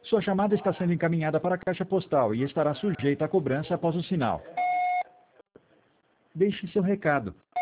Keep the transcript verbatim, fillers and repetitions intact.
Sua chamada está sendo encaminhada para a caixa postal e estará sujeita a cobrança após o sinal. Deixe seu recado.